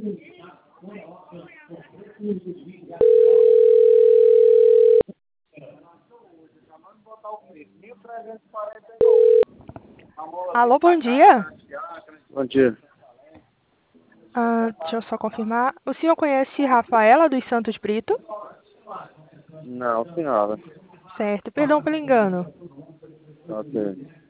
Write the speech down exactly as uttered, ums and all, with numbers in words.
Alô, bom dia. Bom dia. Ah, deixa eu só confirmar. O senhor conhece Rafaela dos Santos Brito? Não, senhora. Certo. Perdão pelo engano. Ok.